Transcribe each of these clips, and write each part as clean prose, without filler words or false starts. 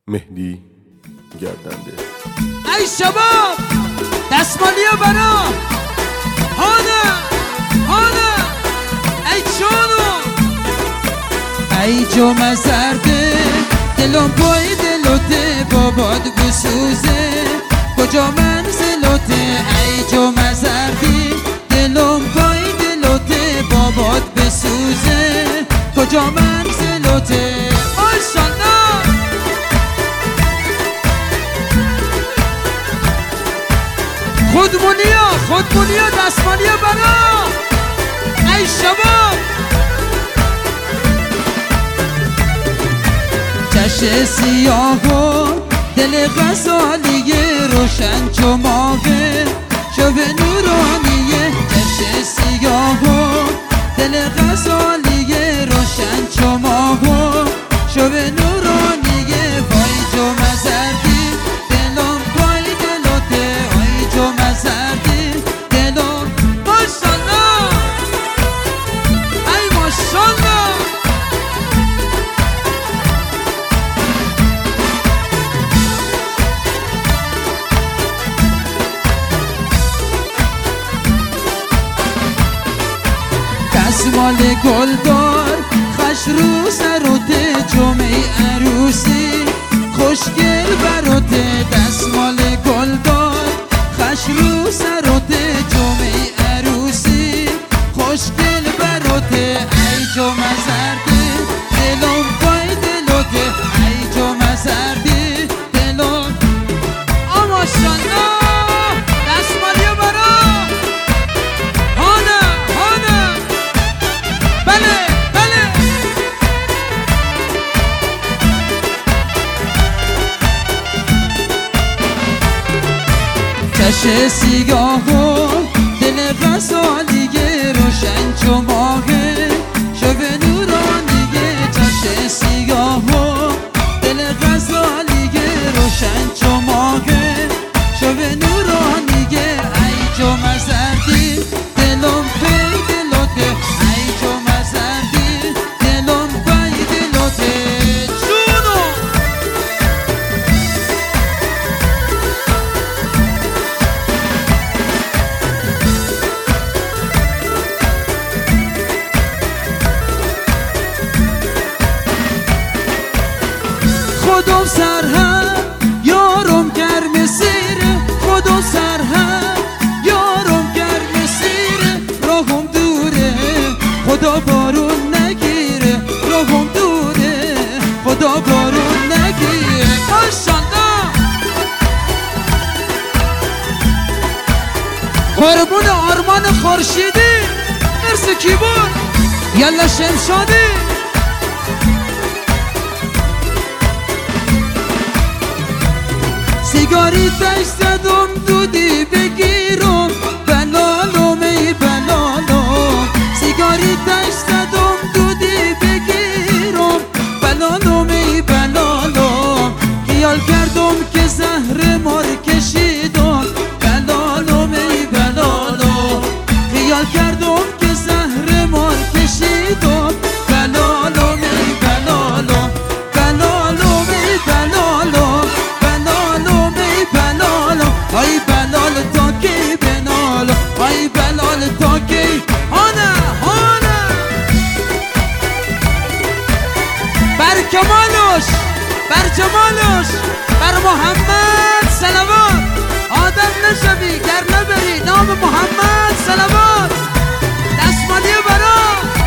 مهدی گردنده. ای شباب دستمالی برا هانه ای چونو ای جمعه زرده دلم پای دلوته باباد بسوزه کجا منزلوته ای جمعه زردی دلم پای دلوته باباد بسوزه کجا منزلوته ماشالله خودمونیا دستمالیا برا ای شباب چش سیاه و دل غزالیه روشن چماغه شب نورانیه چش سیاه و دل غزالیه روشن چماغه شب نورانیه وای جمعه زردی دلم پای دلوته وای جمعه زردی دلم ماشالله ای ماشالله دستمال گلدار خش رو سروته جمعه عروسی خوشگل بروته دستمال گلدار خش رو سروته جمعه عروسی خوشگل بروته ای جمعه زردی دلم پای دلوته ای جمعه زردی دلم ماشالله دستمالی برا چش سیگاه و دل غزالیه روشن چماغه شب نورانیه چش سیگاه و دل غزالیه روشن چماغه شب نورانیه ای جمعه زردی دلم پی دلوته ای جمعه زردی دلم پی دلوته خودم سرهم یارم گرم سیره خودم سرهم یارم گرم سیره راهم دوره خدا بارون نگیره راهم دوره خدا بارون نگیره ماشالله قربون آرمان خورشیدی مرسی کیبون یلا شمشادی سیگاری تش زدم دودی بگیرم بلالم ای بلالم سیگاری تش زدم دودی بگیرم بلالم ای بلالم خیال کردم که زهر مار کشیدم بلالم ای بلالم خیال کردم که زهر مار کشیدم بلالم ای بلالم بلالم ای بلالم ای بلال تا کی بنال ای بلال تا کی هانه بر کمالش بر جمالش بر محمد صلوات آدم نشوی گر نبری نام محمد صلوات دستمالی برا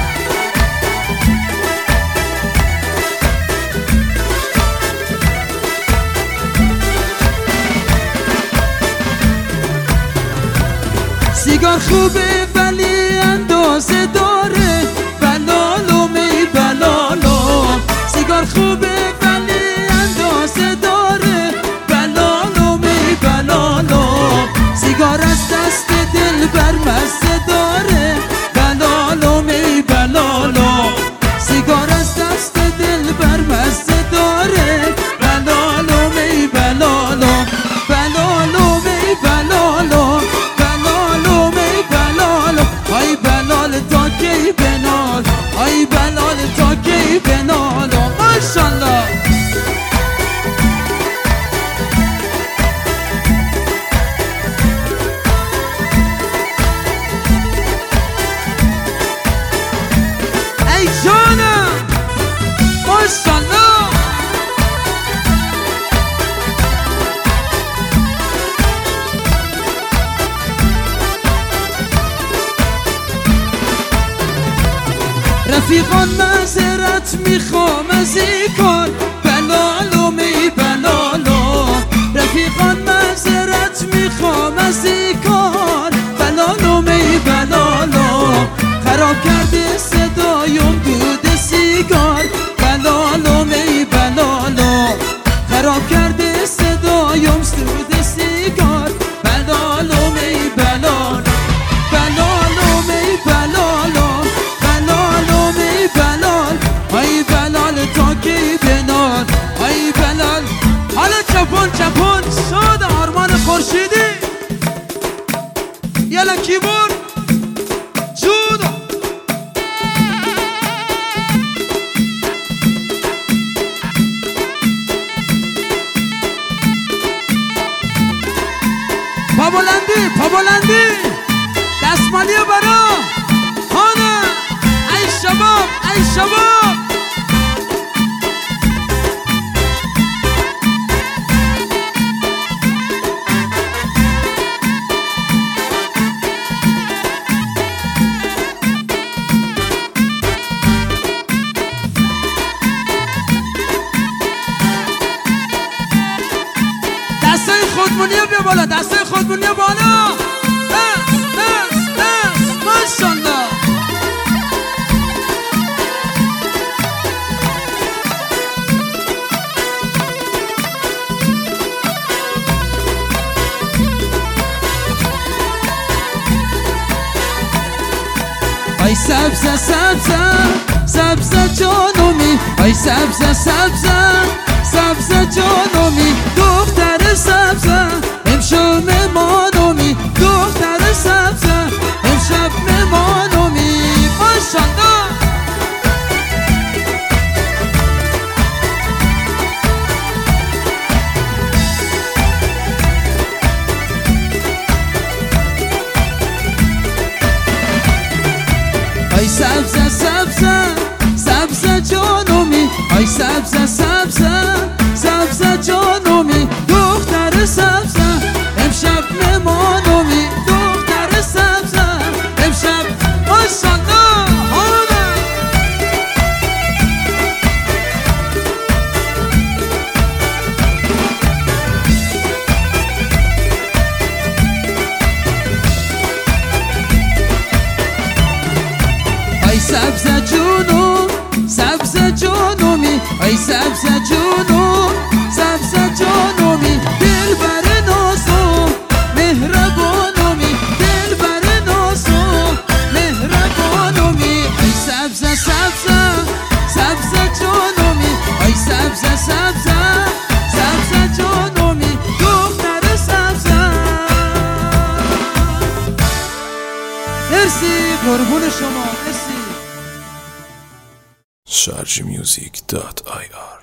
سیگار خوبه ولی اندازه داره بلالم ای بلالم سیگار خوبه ولی اندازه داره بلالم ای بلالم سیگار از دست دل بر مزه داره بلالم ای بلالم سیگار از دست دل بر مزه داره بلالم ای بلالم بلالم ای بلالم ای بلال تا کی بنال ای بلال تا کی بنال ماشالله رفیقان معذرت میخوام از این کار، بلالو می بلالو. رفیقان معذرت میخوام از این کار، بلالو می بلالو. خراب کرده صدایم دود سیگار، بلالو می بلالو. خراب کرده صدایم دود سیگار، بلالو می بلالو. بلالو می بلالو، بلالو می بلال. ای بلال تا کی بنال، ای بلال. حالا چپون چپون شد آرمان خورشیدی. یلا کیبورد جودا. پابلندی دستمالی برا خانه. ای شباب ای شباب. دستای خودمونی بیا بالا، دستای خودمونی بالا. ماشالله. ای سبزه سبزه سبزه جانومی، ای سبزه سبزه سبزه جانومی. دختر سبزه امشب ممانومی، دختر سبزه امشب ممانومی. ماشالله. ای سبزه سبزه سبزه جانومی، ای سبزه سبزه سبزه جانومی. دختر سبزه امشب ممانومی، دختر سبزه امشب. ماشالله. حالا ای سبزه جونو سبزه جانومی، ای سبزه جونو سبزه جانومی. دل بر نازو مهربانومی، دل بر نازو مهربانومی. ای سبزه سبزه سبزه جانومی، ای سبزه سبزه سبزه جانومی. دختر سبزه. مرسی قربون شما. مرسی. sharjmusic.ir